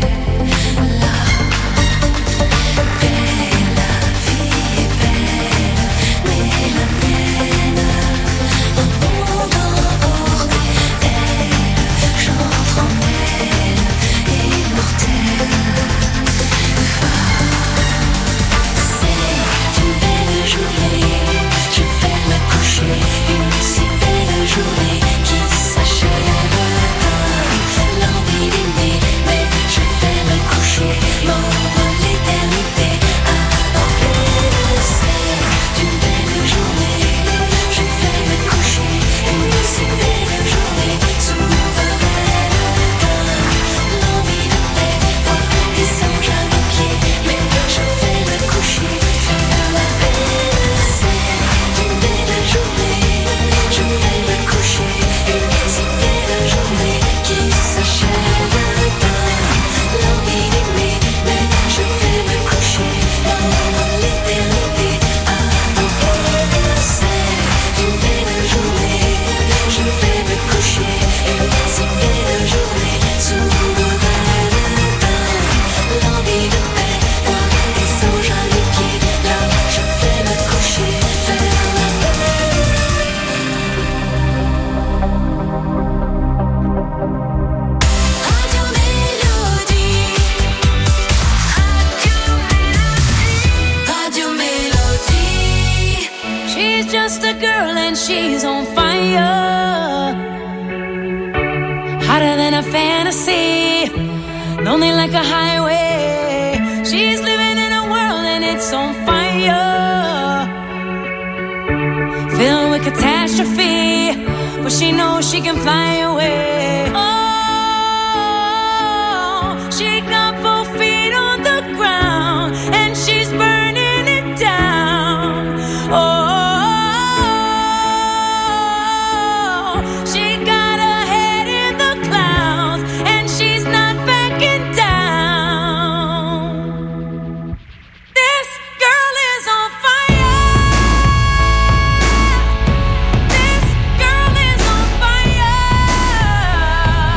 belle. La vie est belle, mais la mienne, un monde emporté. Elle, j'entre en elle, immortelle. C'est une belle journée, je vais me coucher. Une si belle journée qui s'achève dans l'envie d'aimer. Mais je vais me coucher pour l'éternité. En pleine c'est une belle journée, je vais me coucher. Une si belle journée souveraine dans l'envie de paix. Voir des anges à mes pieds. Mais je vais me coucher, faire la belle. C'est une belle journée, je vais me coucher. Une si belle journée qui s'achève dans l'envie d'aimer. Mais je vais me coucher dans l'éternité. En pleine c'est une belle journée, je vais me coucher. Une si belle journée souveraine dans l'envie de paix. Voir des anges à mes pieds. Là je vais me coucher, faire la Radio Mélodie, Radio Mélodie. She's just a girl and she's on fire, hotter than a fantasy, lonely like a highway. She's living in a world and it's on fire, filled with catastrophe, but she knows she can fly away. Oh, she got both feet on the ground and she's burning it down. Oh, she got her head in the clouds and she's not backing down. This girl is on fire. This girl is on fire.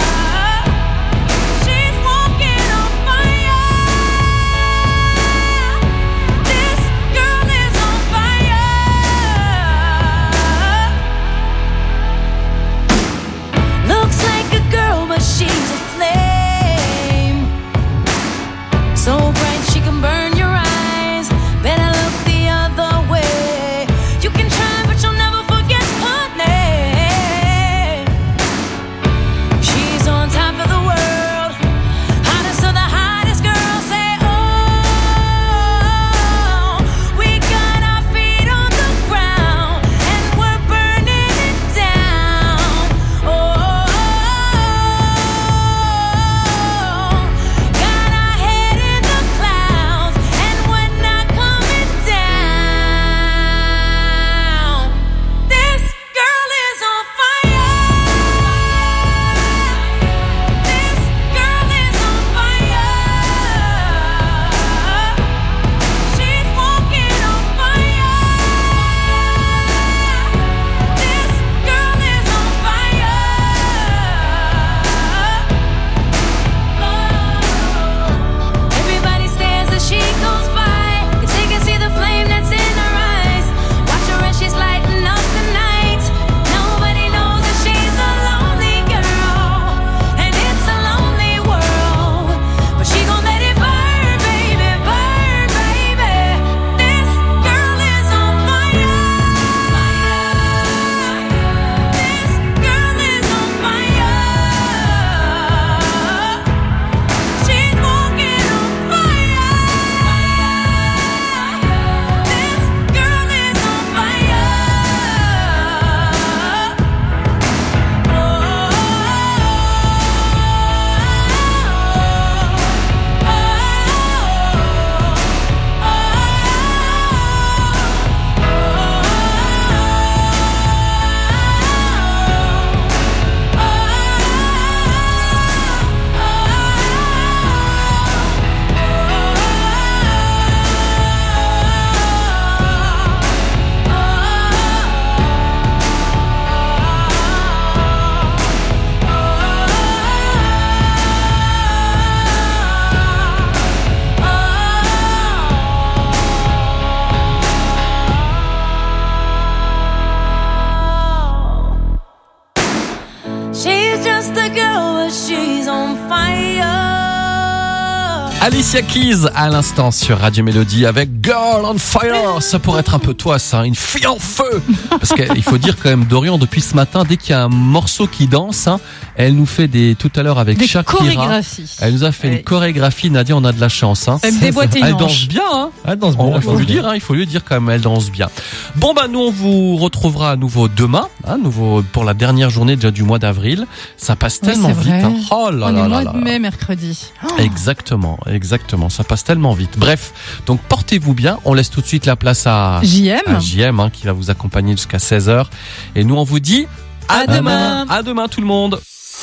boys on fire. Alicia Keys à l'instant sur Radio Mélodie avec Girl on Fire. Ça pourrait être un peu toi, ça, une fille en feu. Parce qu'il faut dire quand même, Dorian, depuis ce matin, dès qu'il y a un morceau qui danse, elle nous fait tout à l'heure avec des Shakira. Chorégraphies. Elle nous a fait une chorégraphie. Nadia, on a de la chance. Elle me déboîte une Elle hanche. danse bien. Elle danse bien. Il faut lui dire quand même, elle danse bien. Bon, nous, on vous retrouvera à nouveau demain, pour la dernière journée déjà du mois d'avril. Ça passe tellement vite. Oh là là là là. On est mois de mai, mercredi. Exactement, ça passe tellement vite. Bref, donc portez-vous bien. On laisse tout de suite la place à JM, qui va vous accompagner jusqu'à 16h. Et nous, on vous dit à demain. À demain tout le monde.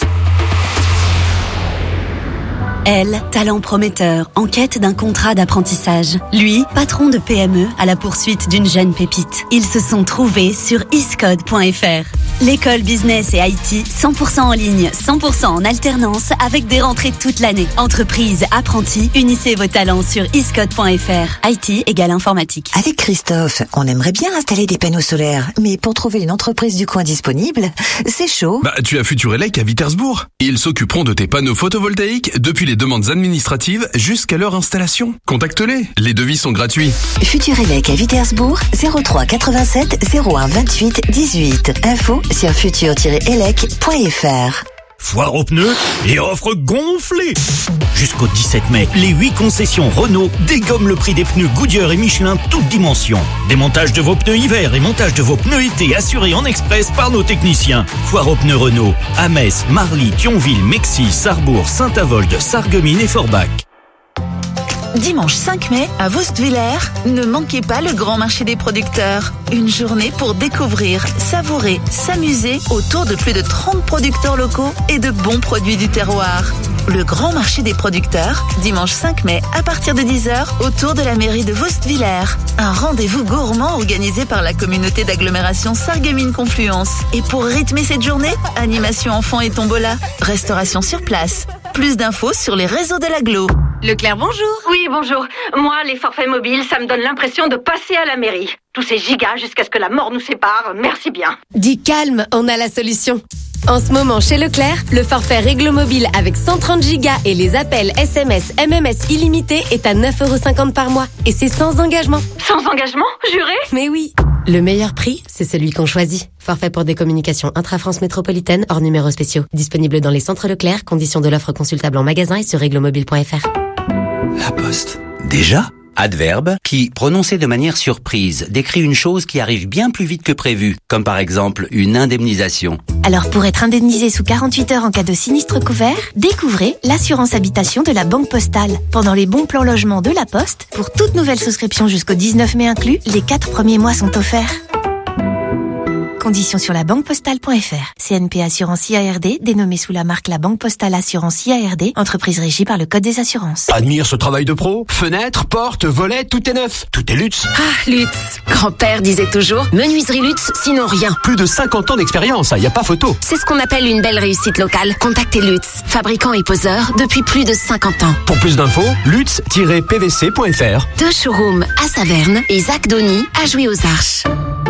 Elle, talent prometteur, en quête d'un contrat d'apprentissage. Lui, patron de PME, à la poursuite d'une jeune pépite. Ils se sont trouvés sur iscode.fr. L'école business et IT, 100% en ligne, 100% en alternance, avec des rentrées toute l'année. Entreprise, apprentis, unissez vos talents sur iscode.fr. IT égale informatique. Avec Christophe, on aimerait bien installer des panneaux solaires, mais pour trouver une entreprise du coin disponible, c'est chaud. Tu as Futurelec à Vitersbourg. Ils s'occuperont de tes panneaux photovoltaïques depuis les demandes administratives jusqu'à leur installation. Contacte-les, les devis sont gratuits. Futurelec à Vitersbourg, 03 87 01 28 18. Info sur futur-elec.fr. Foire aux pneus et offre gonflée. Jusqu'au 17 mai, les 8 concessions Renault dégomment le prix des pneus Goodyear et Michelin toutes dimensions. Démontage de vos pneus hiver et montage de vos pneus été assurés en express par nos techniciens. Foire aux pneus Renault à Metz, Marly, Thionville, Mexy, Sarrebourg, Saint-Avold, Sarreguemines et Forbach. Dimanche 5 mai, à Wostwiller, ne manquez pas le grand marché des producteurs. Une journée pour découvrir, savourer, s'amuser autour de plus de 30 producteurs locaux et de bons produits du terroir. Le grand marché des producteurs, dimanche 5 mai, à partir de 10h, autour de la mairie de Wostwiller. Un rendez-vous gourmand organisé par la communauté d'agglomération Sarreguemines-Confluence. Et pour rythmer cette journée, animation enfants et tombola, restauration sur place. Plus d'infos sur les réseaux de l'agglo. Leclerc, bonjour. Oui, bonjour. Moi, les forfaits mobiles, ça me donne l'impression de passer à la mairie. Tous ces gigas jusqu'à ce que la mort nous sépare, merci bien. Dis calme, on a la solution. En ce moment, chez Leclerc, le forfait Réglo Mobile avec 130 gigas et les appels SMS, MMS illimités est à 9,50€ par mois. Et c'est sans engagement. Sans engagement, juré? Mais oui. Le meilleur prix, c'est celui qu'on choisit. Forfait pour des communications intra-France métropolitaine hors numéros spéciaux. Disponible dans les centres Leclerc, conditions de l'offre consultable en magasin et sur réglomobile.fr. La Poste. Déjà ? Adverbe qui, prononcé de manière surprise, décrit une chose qui arrive bien plus vite que prévu, comme par exemple une indemnisation. Alors pour être indemnisé sous 48 heures en cas de sinistre couvert, découvrez l'assurance habitation de la Banque Postale. Pendant les bons plans logement de la Poste, pour toute nouvelle souscription jusqu'au 19 mai inclus, les 4 premiers mois sont offerts. Conditions sur labanquepostale.fr. CNP Assurance IARD, dénommée sous la marque La Banque Postale Assurance IARD, entreprise régie par le Code des assurances. Admire ce travail de pro. Fenêtres, portes, volets, tout est neuf. Tout est Lutz. Ah, Lutz. Grand-père disait toujours, menuiserie Lutz, sinon rien. Plus de 50 ans d'expérience, y a pas photo. C'est ce qu'on appelle une belle réussite locale. Contactez Lutz, fabricant et poseur depuis plus de 50 ans. Pour plus d'infos, lutz-pvc.fr. 2 showrooms à Saverne et Zach Donny à Jouy-aux-Arches.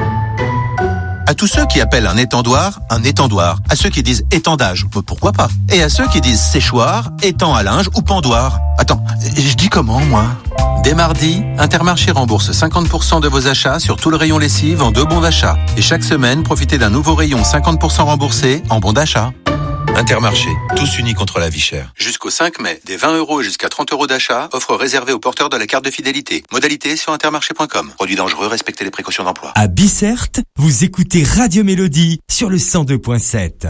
À tous ceux qui appellent un étendoir, à ceux qui disent étendage, pourquoi pas, et à ceux qui disent séchoir, étang à linge ou pendoir. Attends, je dis comment, moi ? Dès mardi, Intermarché rembourse 50% de vos achats sur tout le rayon lessive en 2 bons d'achat. Et chaque semaine, profitez d'un nouveau rayon 50% remboursé en bons d'achat. Intermarché, tous unis contre la vie chère. Jusqu'au 5 mai, des 20 € et jusqu'à 30 € d'achat, offre réservée aux porteurs de la carte de fidélité. Modalité sur intermarché.com. Produit dangereux, respectez les précautions d'emploi. À Bicerte, vous écoutez Radio Mélodie sur le 102.7.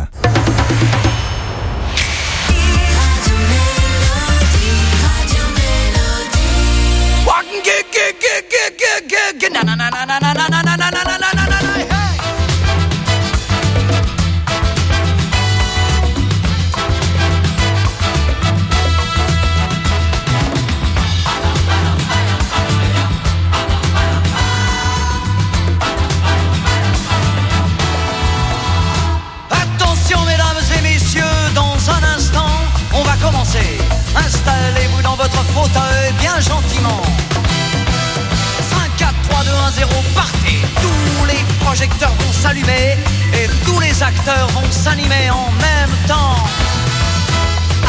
Installez-vous dans votre fauteuil bien gentiment. 5, 4, 3, 2, 1, 0, partez. Tous les projecteurs vont s'allumer et tous les acteurs vont s'animer en même temps.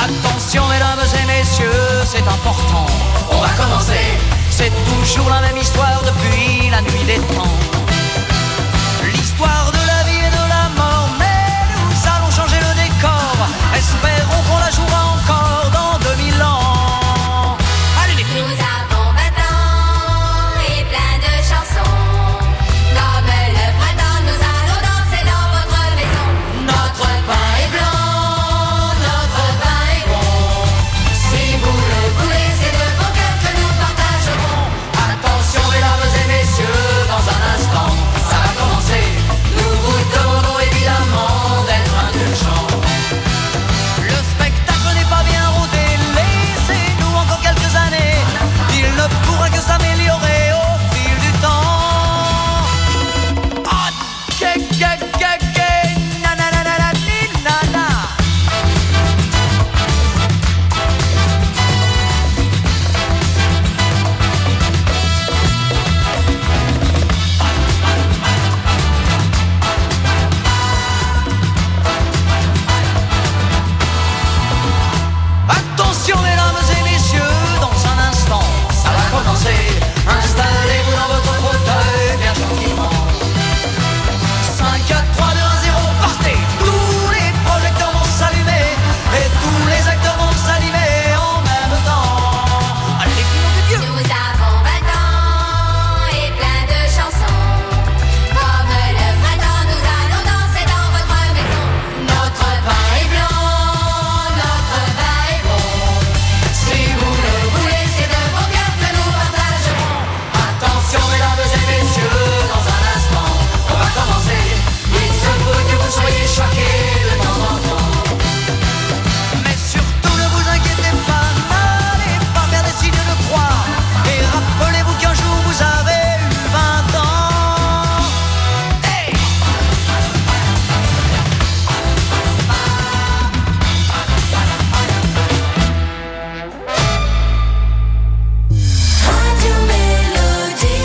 messieurs, c'est important. On va commencer. C'est toujours la même histoire depuis la nuit des temps. L'histoire de la vie et de la mort, mais nous allons changer le décor. Espérons qu'on la jouera encore dans 2000 ans. Allez les filles. Nous avons 20 ans et plein de chansons. Comme le printemps, nous allons danser dans votre maison. Notre pain est blanc, notre vin est bon. Si vous le voulez, c'est de bon cœur que nous partagerons. Attention mesdames et messieurs, dans un instant, ça va commencer. Nous vous demandons évidemment d'être indulgents. Le spectacle n'est pas bien rodé, laissez-nous encore quelques années. Il ne pourra que s'améliorer au fil du temps. Ah, na na na na na na na. Attention mesdames et messieurs, dans un instant, ça va commencer. Installez-vous dans votre fauteuil bien gentiment. 5, 4, 3, 2, 1, 0, partez. Tous les projecteurs vont s'allumer et tous les acteurs vont s'animer en même temps. Allez les filles, mon Dieu. Nous avons 20 ans et plein de chansons. Comme le printemps, nous allons danser dans votre maison. Notre pain est blanc, notre vin est bon. Si vous le voulez, c'est de bon cœur que nous partagerons. Attention mesdames et messieurs, dans un instant, on va commencer. Il se peut que vous soyez choqués de temps en temps. Mais surtout ne vous inquiétez pas, n'allez pas faire des signes de croix. Et rappelez-vous qu'un jour vous avez eu 20 ans. Hey! Radio Mélodie.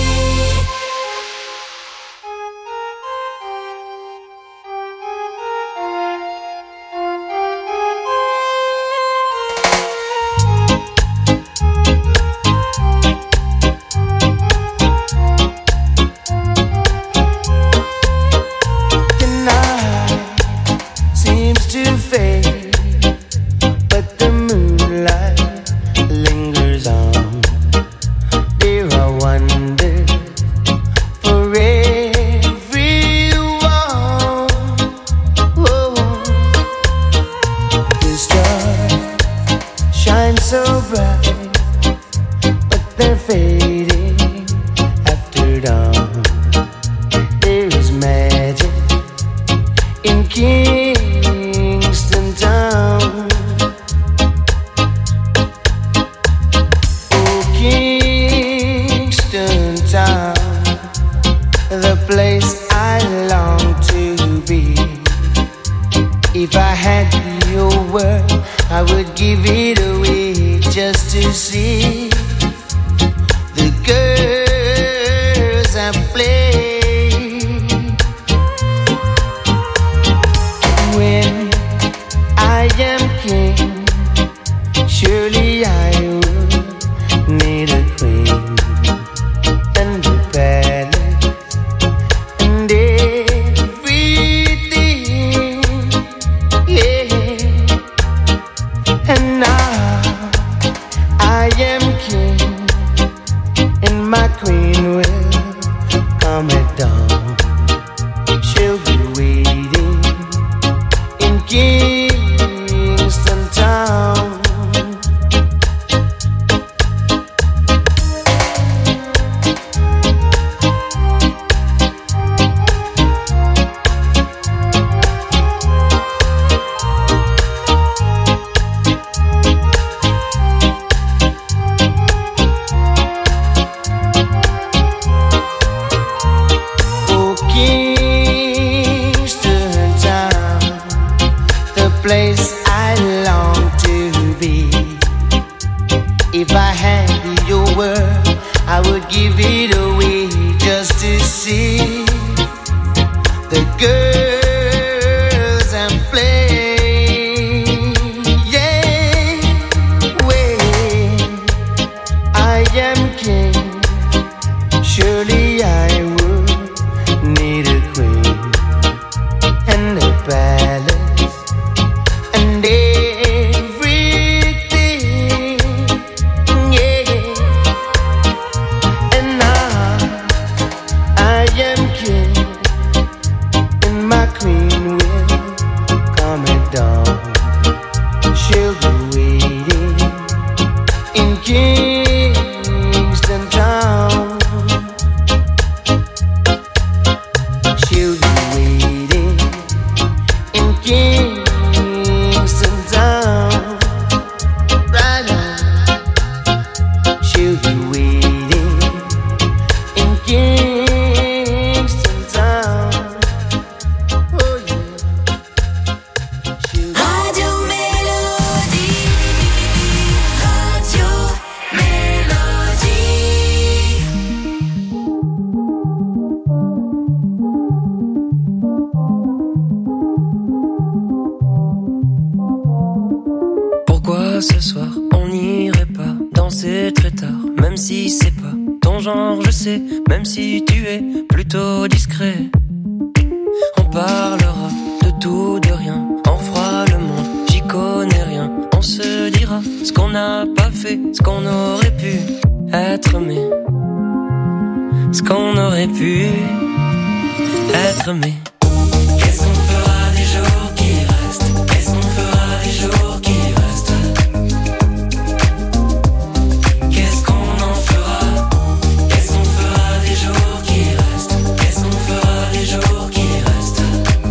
The night seems to fade, but the moonlight lingers on. There are wonders for everyone. Oh, the stars shine so bright, but they're fading after dawn. There is magic in Kingston Town. Oh, Kingston Town, the place I long to be. If I had your word, I would give it away just to see the girls I play. When I am king, surely I would need a queen and a palace and everything. Yeah, and now I am king, and my queen will come at dawn. She'll be waiting in Kingston Town. Pourquoi ce soir on n'irait pas danser très tard, même si c'est pas ton genre, je sais, même si tu es plutôt discret. On parlera de tout, de rien, on fera le monde, j'y connais rien. On se dira ce qu'on n'a pas fait, ce qu'on aurait pu être, mais ce qu'on aurait pu être, mais qu'est-ce qu'on fera des jours qui restent? Qu'est-ce qu'on fera des jours qui restent? Qu'est-ce qu'on en fera? Qu'est-ce qu'on fera des jours qui restent? Qu'est-ce qu'on fera des jours qui restent?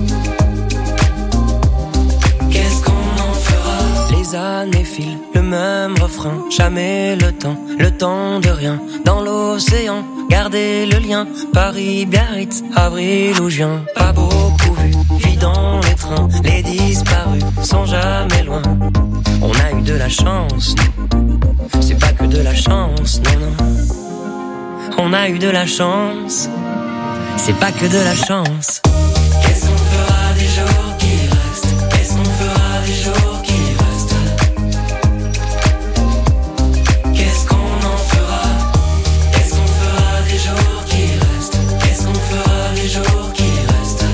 Qu'est-ce qu'on en fera? Les années filent, le même refrain, jamais le temps de rien. Dans l'océan, gardez le lien, Paris, Biarritz, avril ou juin. Pas beaucoup vu, vie dans les trains, les disparus sont jamais loin. On a eu de la chance, c'est pas que de la chance, non, non. On a eu de la chance, c'est pas que de la chance. Qu'est-ce qu'on fera des jours qui restent? Qu'est-ce qu'on fera des jours qui restent? Qu'est-ce qu'on en fera? Qu'est-ce qu'on fera des jours qui restent? Qu'est-ce qu'on fera des jours qui restent?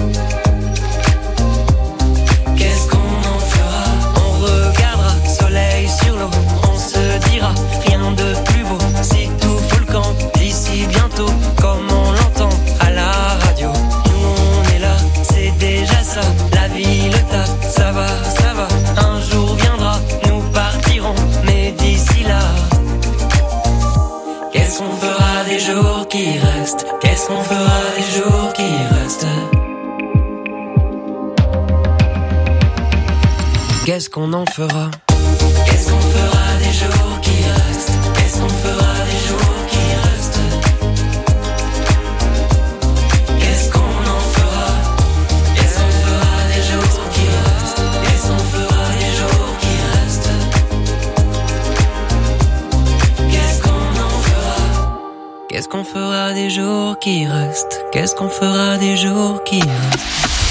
Qu'est-ce qu'on en fera? On regardera soleil sur l'eau, on se dira rien de plus beau. Si tout fout le camp d'ici bientôt, comme on l'entend à la radio. Nous on est là, c'est déjà ça. La vie, le taf, ça va, ça va. Un jour viendra, nous partirons, mais d'ici là, qu'est-ce qu'on fera des jours qui restent? Qu'est-ce qu'on fera des jours qui restent? Qu'est-ce qu'on en fera? Qu'est-ce qu'on fera des jours qui restent? Qu'est-ce qu'on fera des jours qui restent? Qu'est-ce qu'on en fera? Qu'est-ce qu'on fera des jours qui restent? Qu'est-ce qu'on fera des jours qui restent? Qu'est-ce qu'on en fera? Qu'est-ce qu'on fera des jours qui restent? Qu'est-ce qu'on fera des jours qui restent?